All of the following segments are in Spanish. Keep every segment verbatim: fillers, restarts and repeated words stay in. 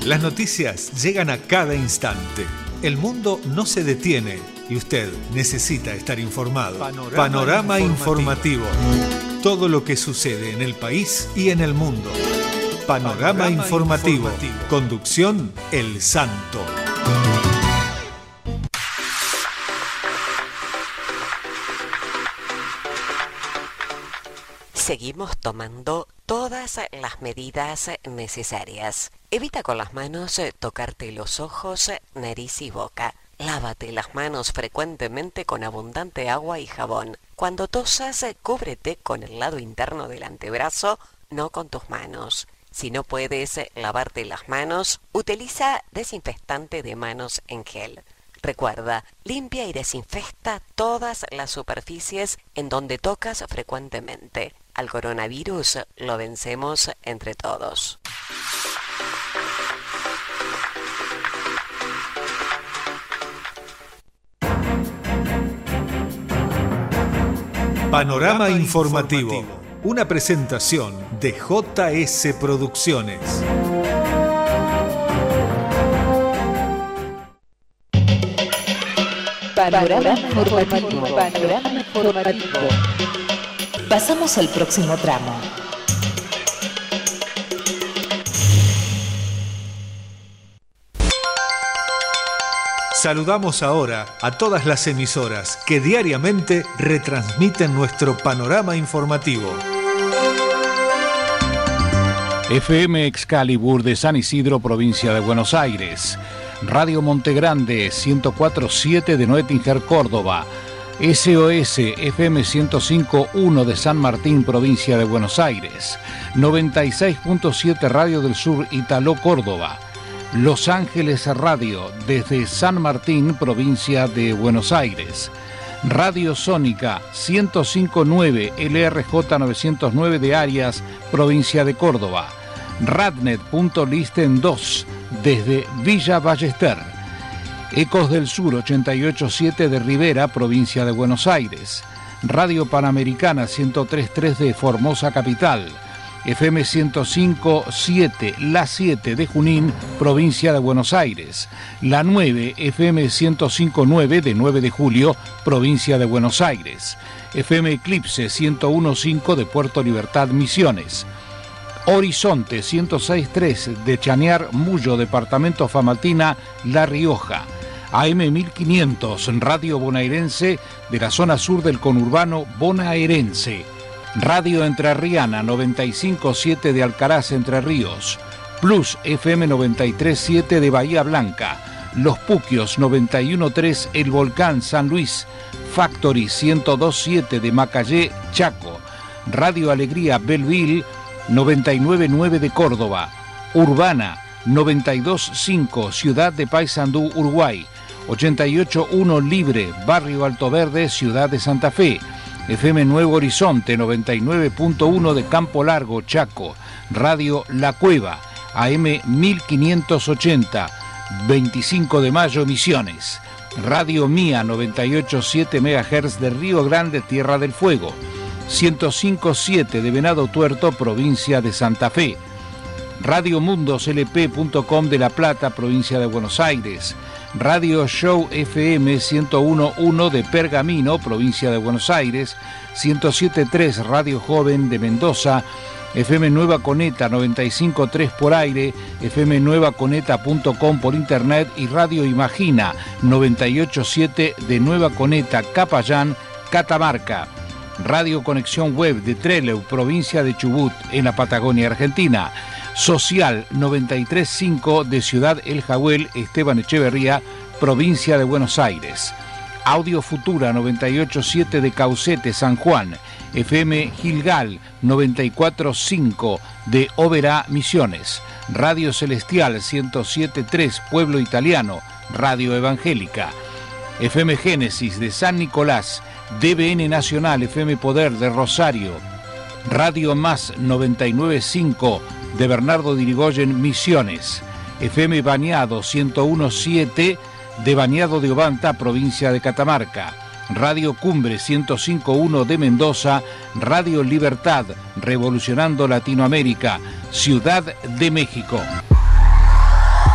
Las noticias llegan a cada instante. El mundo no se detiene y usted necesita estar informado. Panorama, Panorama informativo. informativo. Todo lo que sucede en el país y en el mundo. Panorama, Panorama informativo. informativo. Conducción El Santo. Seguimos tomando todas las medidas necesarias. Evita con las manos tocarte los ojos, nariz y boca. Lávate las manos frecuentemente con abundante agua y jabón. Cuando tosas, cúbrete con el lado interno del antebrazo, no con tus manos. Si no puedes lavarte las manos, utiliza desinfectante de manos en gel. Recuerda, limpia y desinfecta todas las superficies en donde tocas frecuentemente. Al coronavirus lo vencemos entre todos. Panorama informativo. Una presentación de J S Producciones. Panorama informativo. Panorama informativo. Pasamos al próximo tramo. Saludamos ahora a todas las emisoras que diariamente retransmiten nuestro panorama informativo. F M Excalibur de San Isidro, provincia de Buenos Aires. Radio Montegrande ciento cuatro punto siete de Noetinger, Córdoba. S O S F M ciento cinco punto uno de San Martín, provincia de Buenos Aires. noventa y seis punto siete Radio del Sur, Italó, Córdoba. Los Ángeles Radio desde San Martín, provincia de Buenos Aires. Radio Sónica ciento cinco punto nueve L R J novecientos nueve de Arias, provincia de Córdoba. Radnet.listen dos desde Villa Ballester. Ecos del Sur ochenta y ocho punto siete de Rivera, provincia de Buenos Aires. Radio Panamericana ciento tres punto tres de Formosa Capital. F M ciento cinco punto siete La siete de Junín, provincia de Buenos Aires. La nueve F M ciento cinco punto nueve de nueve de Julio, provincia de Buenos Aires. F M Eclipse ciento uno punto cinco de Puerto Libertad, Misiones. Horizonte ciento seis punto tres de Chañar, Mullo, departamento Famatina, La Rioja. A M mil quinientos, Radio Bonaerense de la zona sur del conurbano bonaerense. Radio Entrerriana noventa y cinco punto siete de Alcaraz, Entre Ríos. Plus F M noventa y tres punto siete de Bahía Blanca. Los Puquios noventa y uno punto tres El Volcán, San Luis. Factory ciento dos punto siete de Macayé, Chaco. Radio Alegría Belleville noventa y nueve punto nueve de Córdoba. Urbana noventa y dos punto cinco Ciudad de Paysandú, Uruguay. ochenta y ocho punto uno Libre, Barrio Alto Verde, Ciudad de Santa Fe. F M Nuevo Horizonte noventa y nueve punto uno de Campo Largo, Chaco. Radio La Cueva, A M mil quinientos ochenta, veinticinco de mayo, Misiones. Radio Mía noventa y ocho punto siete megahertz de Río Grande, Tierra del Fuego. ciento cinco punto siete de Venado Tuerto, provincia de Santa Fe. Radio Mundos L P punto com de La Plata, provincia de Buenos Aires. Radio Show F M ciento uno punto uno de Pergamino, provincia de Buenos Aires. ciento siete punto tres Radio Joven de Mendoza. F M Nueva Coneta noventa y cinco punto tres por aire, F M nueva coneta punto com por internet y Radio Imagina noventa y ocho punto siete de Nueva Coneta, Capayán, Catamarca. Radio Conexión Web de Trelew, provincia de Chubut, en la Patagonia Argentina. Social noventa y tres punto cinco de Ciudad El Jagüel, Esteban Echeverría, provincia de Buenos Aires. Audio Futura noventa y ocho punto siete de Caucete, San Juan. F M Gilgal noventa y cuatro punto cinco de Oberá, Misiones. Radio Celestial ciento siete punto tres Pueblo Italiano, Radio Evangélica. F M Génesis de San Nicolás. D B N Nacional, F M Poder de Rosario. Radio Más noventa y nueve punto cinco de Bernardo Dirigoyen, Misiones. F M Bañado ciento uno punto siete de Bañado de Obanta, provincia de Catamarca. Radio Cumbre ciento cinco punto uno de Mendoza. Radio Libertad, revolucionando Latinoamérica, Ciudad de México.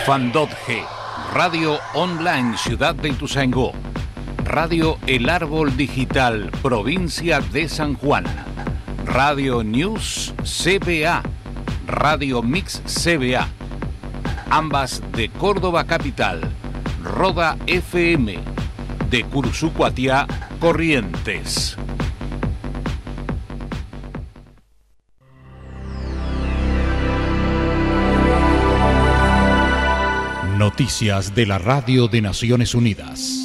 Fandotge, Radio Online Ciudad de Ituzaingó, Radio El Árbol Digital Provincia de San Juan, Radio News C B A, Radio Mix C B A, ambas de Córdoba Capital, Roda F M, de Cursucuatiá, Corrientes. Noticias de la Radio de Naciones Unidas.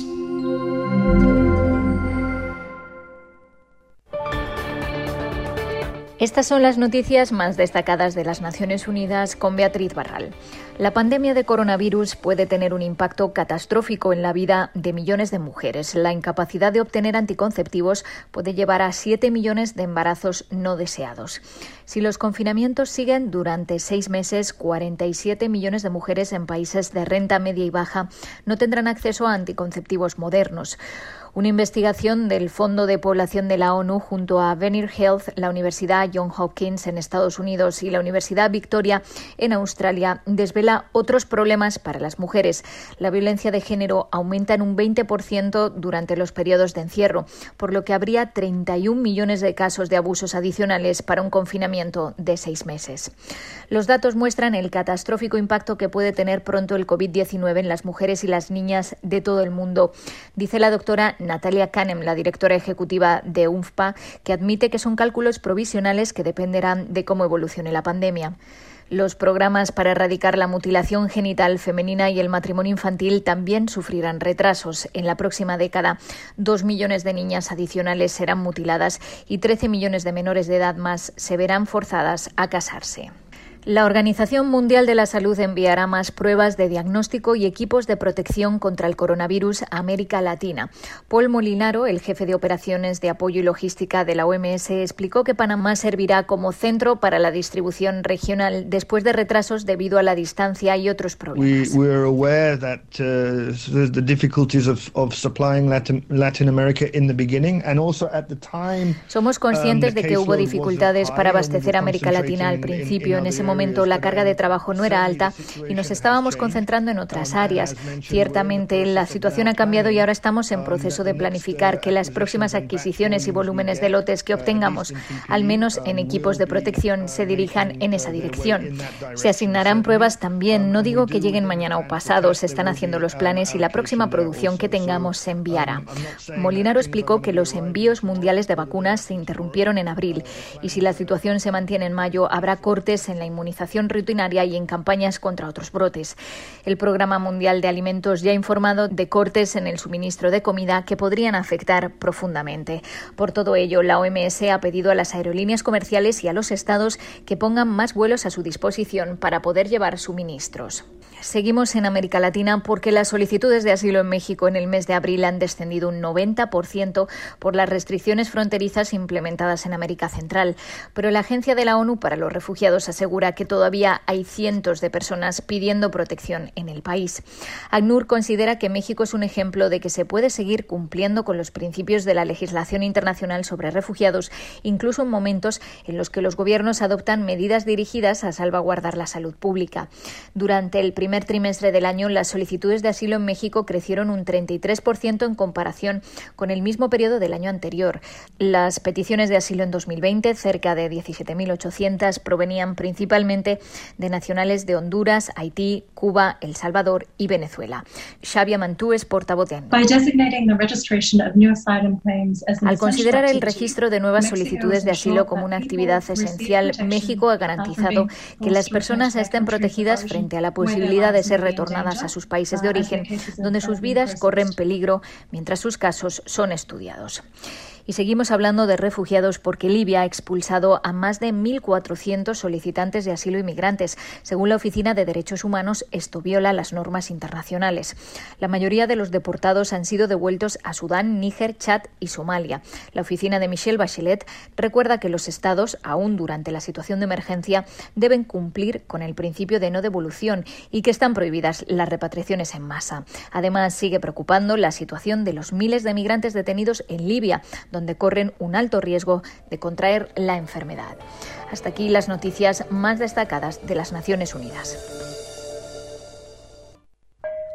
Estas son las noticias más destacadas de las Naciones Unidas con Beatriz Barral. La pandemia de coronavirus puede tener un impacto catastrófico en la vida de millones de mujeres. La incapacidad de obtener anticonceptivos puede llevar a siete millones de embarazos no deseados. Si los confinamientos siguen durante seis meses, cuarenta y siete millones de mujeres en países de renta media y baja no tendrán acceso a anticonceptivos modernos. Una investigación del Fondo de Población de la ONU junto a Venir Health, la Universidad Johns Hopkins en Estados Unidos y la Universidad Victoria en Australia desvela otros problemas para las mujeres. La violencia de género aumenta en un veinte por ciento durante los periodos de encierro, por lo que habría treinta y un millones de casos de abusos adicionales para un confinamiento de seis meses. Los datos muestran el catastrófico impacto que puede tener pronto el COVID diecinueve en las mujeres y las niñas de todo el mundo, dice la doctora Natalia Kanem, la directora ejecutiva de U N F P A, que admite que son cálculos provisionales que dependerán de cómo evolucione la pandemia. Los programas para erradicar la mutilación genital femenina y el matrimonio infantil también sufrirán retrasos. En la próxima década, dos millones de niñas adicionales serán mutiladas y trece millones de menores de edad más se verán forzadas a casarse. La Organización Mundial de la Salud enviará más pruebas de diagnóstico y equipos de protección contra el coronavirus a América Latina. Paul Molinaro, el jefe de operaciones de apoyo y logística de la O M S, explicó que Panamá servirá como centro para la distribución regional después de retrasos debido a la distancia y otros problemas. We, we are aware that uh, the difficulties of, of supplying Latin, Latin America in the beginning and also at the time. Somos conscientes um, de que hubo dificultades para abastecer a América Latina al principio. En ese momento momento la carga de trabajo no era alta y nos estábamos concentrando en otras áreas. Ciertamente la situación ha cambiado y ahora estamos en proceso de planificar que las próximas adquisiciones y volúmenes de lotes que obtengamos, al menos en equipos de protección, se dirijan en esa dirección. Se asignarán pruebas también. No digo que lleguen mañana o pasado, se están haciendo los planes y la próxima producción que tengamos se enviará. Molinaro explicó que los envíos mundiales de vacunas se interrumpieron en abril y si la situación se mantiene en mayo habrá cortes en la inmunización inmunización rutinaria y en campañas contra otros brotes. El Programa Mundial de Alimentos ya ha informado de cortes en el suministro de comida que podrían afectar profundamente. Por todo ello, la O M S ha pedido a las aerolíneas comerciales y a los estados que pongan más vuelos a su disposición para poder llevar suministros. Seguimos en América Latina porque las solicitudes de asilo en México en el mes de abril han descendido un noventa por ciento por las restricciones fronterizas implementadas en América Central. Pero la Agencia de la ONU para los Refugiados asegura que todavía hay cientos de personas pidiendo protección en el país. ACNUR considera que México es un ejemplo de que se puede seguir cumpliendo con los principios de la legislación internacional sobre refugiados, incluso en momentos en los que los gobiernos adoptan medidas dirigidas a salvaguardar la salud pública. Durante el primer primer trimestre del año, las solicitudes de asilo en México crecieron un treinta y tres por ciento en comparación con el mismo periodo del año anterior. Las peticiones de asilo en dos mil veinte, cerca de diecisiete mil ochocientas, provenían principalmente de nacionales de Honduras, Haití, Cuba, El Salvador y Venezuela. Xavier Mantú es portavoz de ACNUR. Al considerar el registro de nuevas solicitudes de asilo como una actividad esencial, México ha garantizado que las personas estén protegidas frente a la posibilidad de ser retornadas a sus países de origen, donde sus vidas corren peligro mientras sus casos son estudiados. Y seguimos hablando de refugiados porque Libia ha expulsado a más de mil cuatrocientos solicitantes de asilo inmigrantes. Según la Oficina de Derechos Humanos, esto viola las normas internacionales. La mayoría de los deportados han sido devueltos a Sudán, Níger, Chad y Somalia. La oficina de Michelle Bachelet recuerda que los estados, aún durante la situación de emergencia, deben cumplir con el principio de no devolución y que están prohibidas las repatriaciones en masa. Además, sigue preocupando la situación de los miles de migrantes detenidos en Libia, donde corren un alto riesgo de contraer la enfermedad. Hasta aquí las noticias más destacadas de las Naciones Unidas.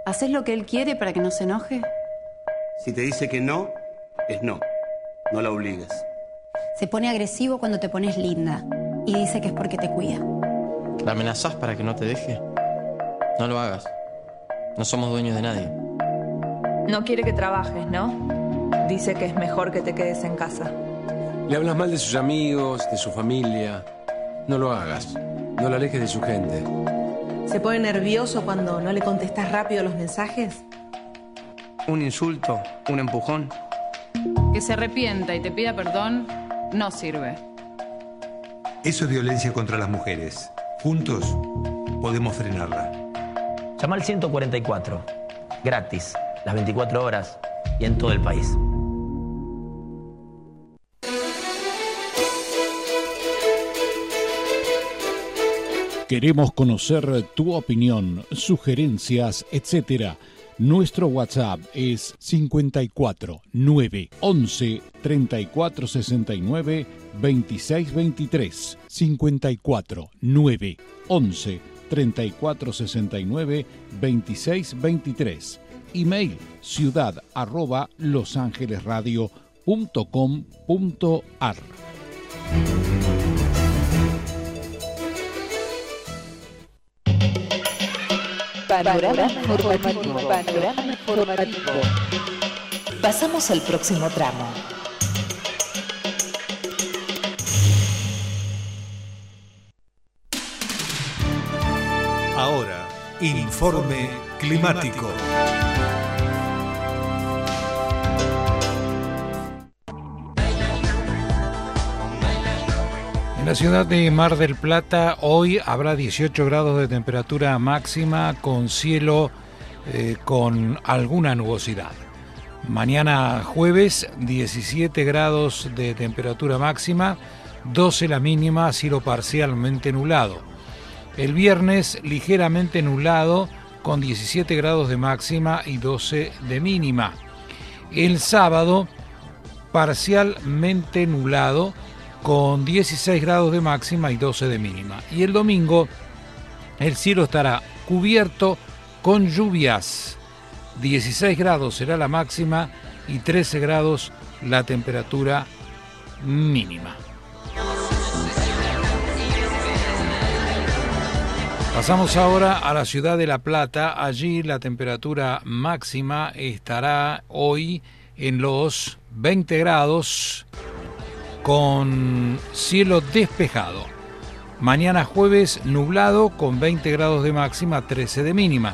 ¿Haces lo que él quiere para que no se enoje? Si te dice que no, es no. No la obligues. Se pone agresivo cuando te pones linda y dice que es porque te cuida. ¿La amenazás para que no te deje? No lo hagas. No somos dueños de nadie. No quiere que trabajes, ¿no? Dice que es mejor que te quedes en casa. Le hablas mal de sus amigos, de su familia. No lo hagas. No la alejes de su gente. ¿Se pone nervioso cuando no le contestas rápido los mensajes? Un insulto, un empujón. Que se arrepienta y te pida perdón no sirve. Eso es violencia contra las mujeres. Juntos podemos frenarla. Llama al ciento cuarenta y cuatro. Gratis. Las veinticuatro horas y en todo el país. Queremos conocer tu opinión, sugerencias, etcétera. Nuestro WhatsApp es cincuenta y cuatro, nueve, once, treinta y cuatro sesenta y nueve, veintiséis veintitrés. cincuenta y cuatro, nueve, once, treinta y cuatro sesenta y nueve, veintiséis veintitrés. Email ciudad arroba losangelesradio punto com punto ar. Panorama informativo. Panorama informativo. Pasamos al próximo tramo. Ahora, informe climático. En la ciudad de Mar del Plata hoy habrá dieciocho grados de temperatura máxima con cielo eh, con alguna nubosidad. Mañana jueves diecisiete grados de temperatura máxima, doce la mínima, cielo parcialmente nublado. El viernes ligeramente nublado con diecisiete grados de máxima y doce de mínima. El sábado parcialmente nublado con dieciséis grados de máxima y doce de mínima. Y el domingo el cielo estará cubierto con lluvias. dieciséis grados será la máxima y trece grados la temperatura mínima. Pasamos ahora a la ciudad de La Plata. Allí la temperatura máxima estará hoy en los veinte grados con cielo despejado. Mañana jueves nublado con veinte grados de máxima, trece de mínima.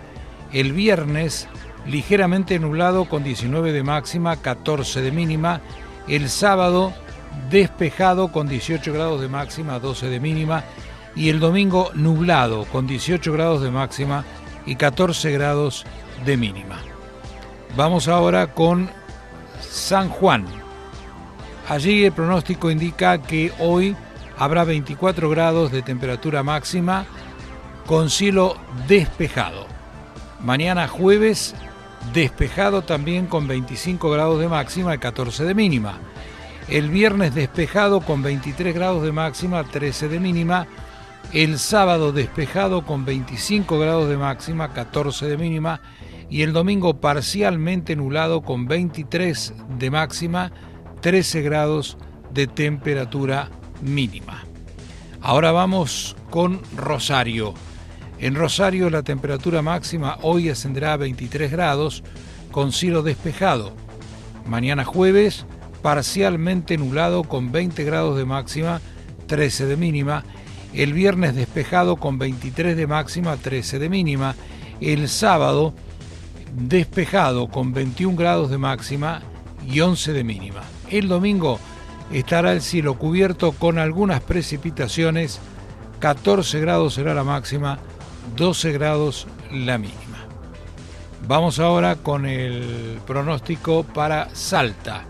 El viernes ligeramente nublado con diecinueve de máxima, catorce de mínima. El sábado despejado con dieciocho grados de máxima, doce de mínima. Y el domingo nublado con dieciocho grados de máxima y catorce grados de mínima. Vamos ahora con San Juan. Allí el pronóstico indica que hoy habrá veinticuatro grados de temperatura máxima con cielo despejado. Mañana jueves despejado también con veinticinco grados de máxima y catorce de mínima. El viernes despejado con veintitrés grados de máxima, trece de mínima. El sábado despejado con veinticinco grados de máxima, catorce de mínima. Y el domingo parcialmente nublado con veintitrés de máxima, trece grados de temperatura mínima. Ahora vamos con Rosario. En Rosario la temperatura máxima hoy ascenderá a veintitrés grados con cielo despejado. Mañana jueves parcialmente nublado con veinte grados de máxima, trece de mínima. El viernes despejado con veintitrés de máxima, trece de mínima. El sábado despejado con veintiún grados de máxima y once de mínima. El domingo estará el cielo cubierto con algunas precipitaciones, catorce grados será la máxima, doce grados la mínima. Vamos ahora con el pronóstico para Salta.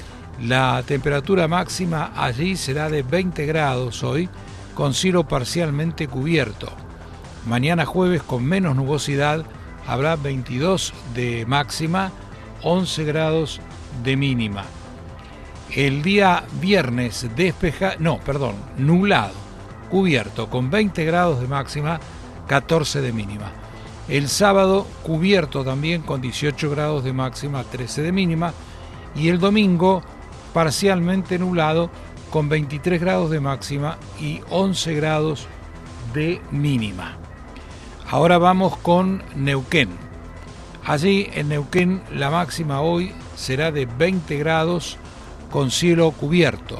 La temperatura máxima allí será de veinte grados hoy, con cielo parcialmente cubierto. Mañana jueves con menos nubosidad habrá veintidós de máxima, once grados de mínima. El día viernes despeja, no, perdón, nublado, cubierto con veinte grados de máxima, catorce de mínima. El sábado cubierto también con dieciocho grados de máxima, trece de mínima. Y el domingo parcialmente nublado con veintitrés grados de máxima y once grados de mínima. Ahora vamos con Neuquén. Allí en Neuquén la máxima hoy será de veinte grados con cielo cubierto.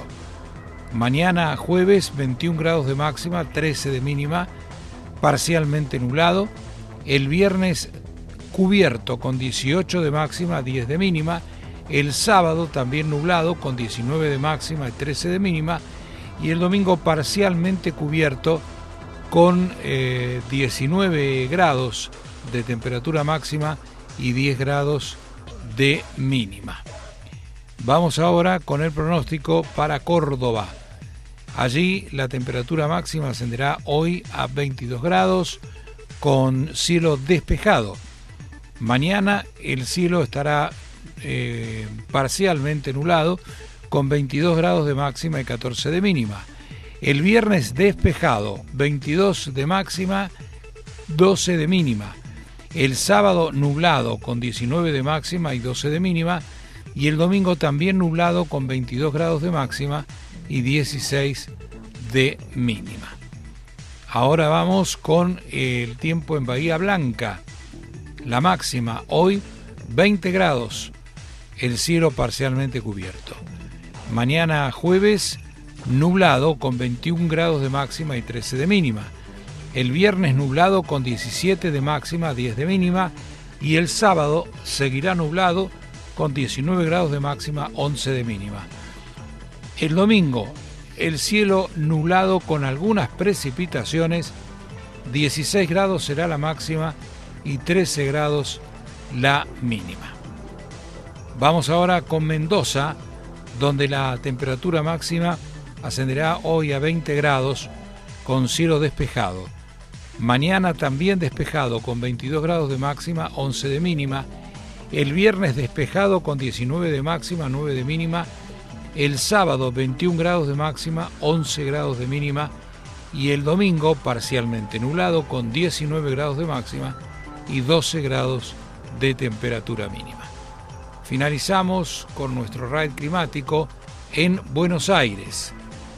Mañana jueves veintiún grados de máxima, trece de mínima, parcialmente nublado. El viernes cubierto con dieciocho de máxima, diez de mínima. El sábado también nublado con diecinueve de máxima y trece de mínima. Y el domingo parcialmente cubierto con eh, diecinueve grados de temperatura máxima y diez grados de mínima. Vamos ahora con el pronóstico para Córdoba. Allí la temperatura máxima ascenderá hoy a veintidós grados con cielo despejado. Mañana el cielo estará eh, parcialmente nublado con veintidós grados de máxima y catorce de mínima. El viernes despejado, veintidós de máxima, doce de mínima. El sábado nublado con diecinueve de máxima y doce de mínima. Y el domingo también nublado con veintidós grados de máxima y dieciséis de mínima. Ahora vamos con el tiempo en Bahía Blanca. La máxima hoy veinte grados, el cielo parcialmente cubierto. Mañana jueves nublado con veintiún grados de máxima y trece de mínima. El viernes nublado con diecisiete de máxima, diez de mínima. Y el sábado seguirá nublado con diecinueve grados de máxima, once de mínima. El domingo, el cielo nublado con algunas precipitaciones, dieciséis grados será la máxima y trece grados la mínima. Vamos ahora con Mendoza, donde la temperatura máxima ascenderá hoy a veinte grados con cielo despejado. Mañana también despejado con veintidós grados de máxima, once de mínima. El viernes despejado con diecinueve de máxima, nueve de mínima. El sábado veintiún grados de máxima, once grados de mínima. Y el domingo parcialmente nublado con diecinueve grados de máxima y doce grados de temperatura mínima. Finalizamos con nuestro raid climático en Buenos Aires.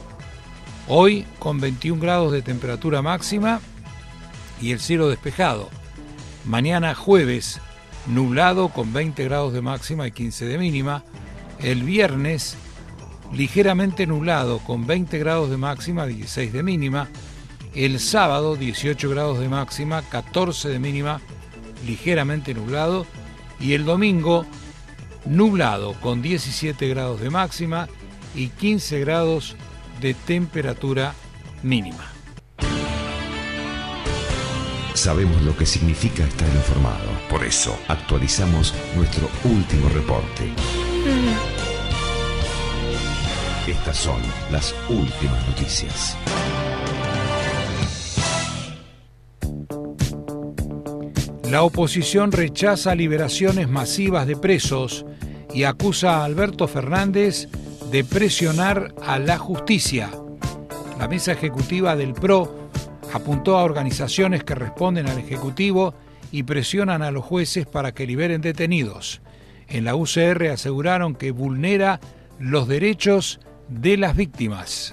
Hoy con veintiún grados de temperatura máxima y el cielo despejado. Mañana jueves nublado con veinte grados de máxima y quince de mínima. El viernes ligeramente nublado con veinte grados de máxima, dieciséis de mínima. El sábado dieciocho grados de máxima, catorce de mínima, ligeramente nublado. Y el domingo nublado con diecisiete grados de máxima y quince grados de temperatura mínima. Sabemos lo que significa estar informado. Por eso actualizamos nuestro último reporte. Estas son las últimas noticias. La oposición rechaza liberaciones masivas de presos y acusa a Alberto Fernández de presionar a la justicia. La mesa ejecutiva del P R O apuntó a organizaciones que responden al Ejecutivo y presionan a los jueces para que liberen detenidos. En la U C R aseguraron que vulnera los derechos de las víctimas.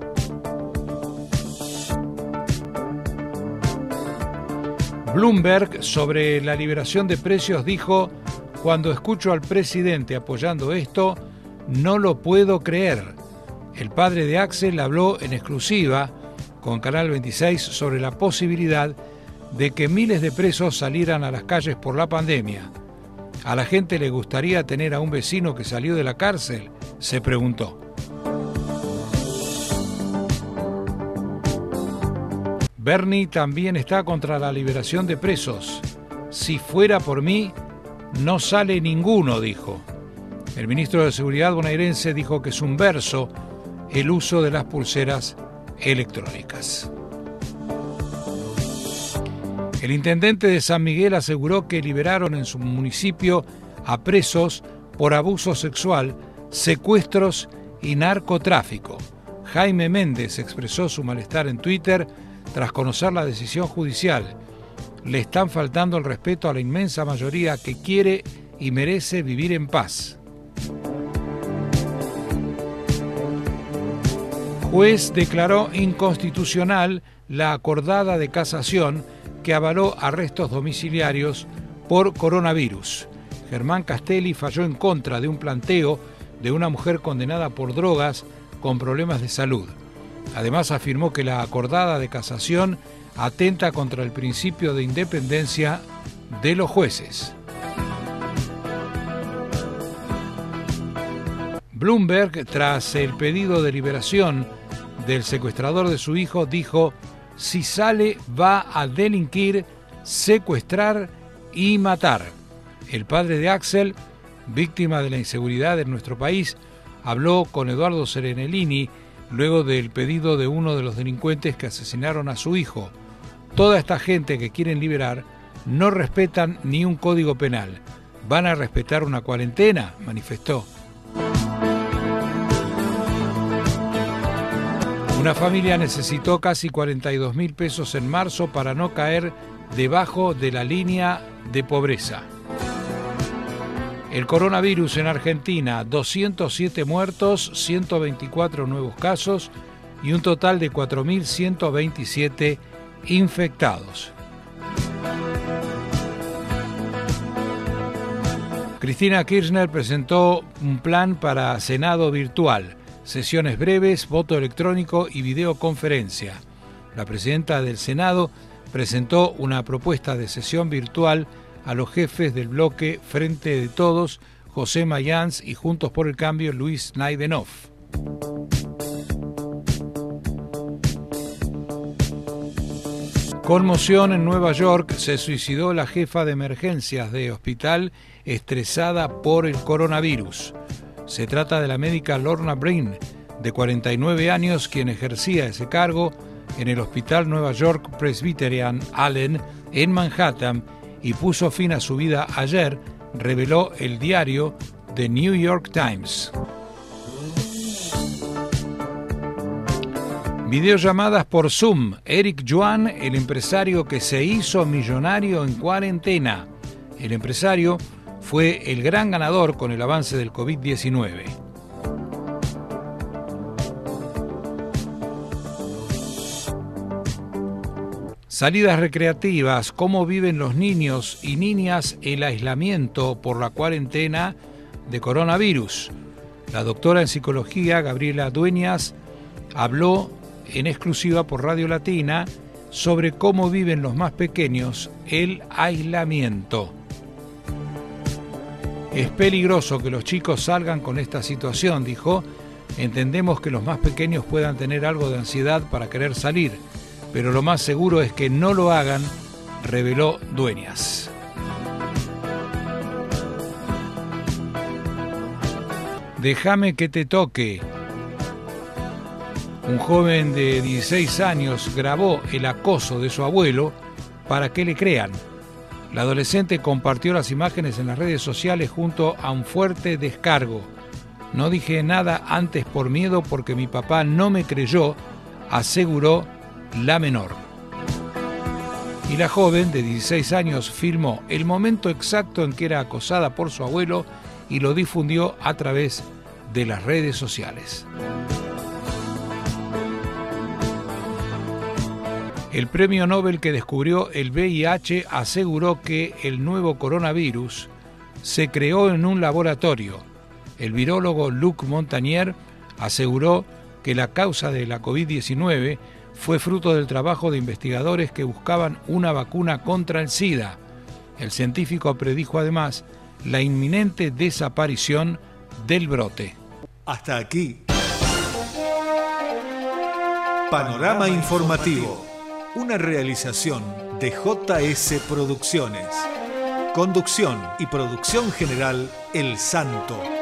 Bloomberg, sobre la liberación de presos, dijo: cuando escucho al presidente apoyando esto, no lo puedo creer. El padre de Axel habló en exclusiva con Canal veintiséis sobre la posibilidad de que miles de presos salieran a las calles por la pandemia. ¿A la gente le gustaría tener a un vecino que salió de la cárcel?, se preguntó. Bernie también está contra la liberación de presos. Si fuera por mí, no sale ninguno, dijo. El ministro de Seguridad bonaerense dijo que es un verso el uso de las pulseras electrónicas. El intendente de San Miguel aseguró que liberaron en su municipio a presos por abuso sexual, secuestros y narcotráfico. Jaime Méndez expresó su malestar en Twitter tras conocer la decisión judicial. le están faltando el respeto a la inmensa mayoría que quiere y merece vivir en paz. Juez declaró inconstitucional la acordada de casación que avaló arrestos domiciliarios por coronavirus. Germán Castelli falló en contra de un planteo de una mujer condenada por drogas con problemas de salud. Además afirmó que la acordada de casación atenta contra el principio de independencia de los jueces. Bloomberg, tras el pedido de liberación del secuestrador de su hijo, dijo: si sale va a delinquir, secuestrar y matar. El padre de Axel, víctima de la inseguridad en nuestro país, habló con Eduardo Serenellini luego del pedido de uno de los delincuentes que asesinaron a su hijo. Toda esta gente que quieren liberar no respetan ni un código penal. ¿Van a respetar una cuarentena?, manifestó. Una familia necesitó casi cuarenta y dos mil pesos en marzo para no caer debajo de la línea de pobreza. El coronavirus en Argentina, doscientos siete muertos, ciento veinticuatro nuevos casos y un total de cuatro mil ciento veintisiete infectados. Cristina Kirchner presentó un plan para Senado virtual, sesiones breves, voto electrónico y videoconferencia. La presidenta del Senado presentó una propuesta de sesión virtual a los jefes del bloque Frente de Todos, José Mayans, y Juntos por el Cambio, Luis Naidenov. Conmoción en Nueva York, se suicidó la jefa de emergencias de hospital estresada por el coronavirus. Se trata de la médica Lorna Breen, de cuarenta y nueve años, quien ejercía ese cargo en el Hospital Nueva York Presbyterian Allen en Manhattan y puso fin a su vida ayer, reveló el diario The New York Times. Videollamadas por Zoom. Eric Yuan, el empresario que se hizo millonario en cuarentena. El empresario fue el gran ganador con el avance del COVID diecinueve. Salidas recreativas, cómo viven los niños y niñas el aislamiento por la cuarentena de coronavirus. La doctora en psicología Gabriela Dueñas habló en exclusiva por Radio Latina sobre cómo viven los más pequeños el aislamiento. Es peligroso que los chicos salgan con esta situación, dijo. Entendemos que los más pequeños puedan tener algo de ansiedad para querer salir, pero lo más seguro es que no lo hagan, reveló Dueñas. Déjame que te toque. Un joven de dieciséis años grabó el acoso de su abuelo para que le crean. La adolescente compartió las imágenes en las redes sociales junto a un fuerte descargo. No dije nada antes por miedo porque mi papá no me creyó, aseguró la menor. Y la joven de dieciséis años filmó el momento exacto en que era acosada por su abuelo y lo difundió a través de las redes sociales. El premio Nobel que descubrió el V I H aseguró que el nuevo coronavirus se creó en un laboratorio. El virólogo Luc Montagnier aseguró que la causa de la COVID diecinueve fue fruto del trabajo de investigadores que buscaban una vacuna contra el SIDA. El científico predijo además la inminente desaparición del brote. Hasta aquí. Panorama Informativo. Una realización de J S Producciones. Conducción y producción general El Santo.